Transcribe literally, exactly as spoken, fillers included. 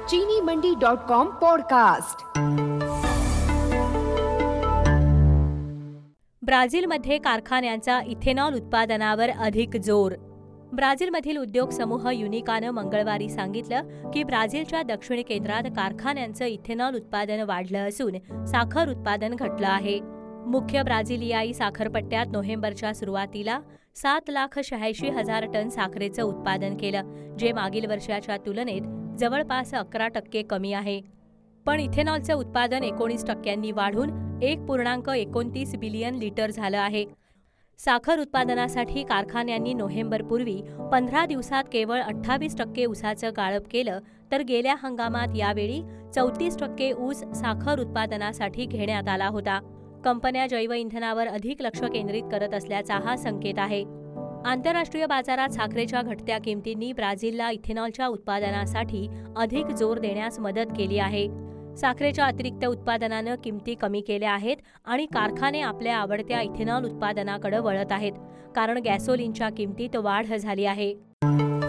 चीनी मंडी dot com podcast. ब्राझीलमध्ये कारखान्यांचा इथेनॉल उत्पादनावर अधिक जोर। ब्राझीलमधील उद्योग समूह युनिकानं मंगळवारी सांगितलं की ब्राझीलच्या दक्षिण केंद्रात कारखान्यांचं इथेनॉल उत्पादन वाढलं असून साखर उत्पादन घटलं आहे। मुख्य ब्राझिलियाई साखरपट्ट्यात नोव्हेंबरच्या सुरुवातीला सात लाख शहाऐंशी हजार टन साखरेचं उत्पादन केलं, जे मागील वर्षाच्या तुलनेत जवळपास अकरा टक्के कमी आहे। पण इथेनॉलचं उत्पादन एकोणीस टक्क्यांनी वाढून एक पूर्णांक एकोणतीस बिलियन लिटर झालं आहे। साखर उत्पादनासाठी कारखान्यांनी नोव्हेंबरपूर्वी पंधरा दिवसात केवळ अठ्ठावीस टक्के ऊसाचं गाळप केलं, तर गेल्या हंगामात यावेळी चौतीस टक्के ऊस साखर उत्पादनासाठी घेण्यात आला होता। कंपन्या जैवइंधनावर अधिक लक्ष केंद्रित करत असल्याचा हा संकेत आहे। आंतरराष्ट्रीय बाजारात साखरेच्या घटत्या किमतींनी ब्राझीलला इथेनॉलच्या उत्पादनासाठी अधिक जोर देण्यास मदत केली आहे। साखरेच्या अतिरिक्त उत्पादनानं किमती कमी केल्या आहेत आणि कारखाने आपल्या आवडत्या इथेनॉल उत्पादनाकडे वळत आहेत, कारण गॅसोलिनच्या किमतीत वाढ झाली आहे।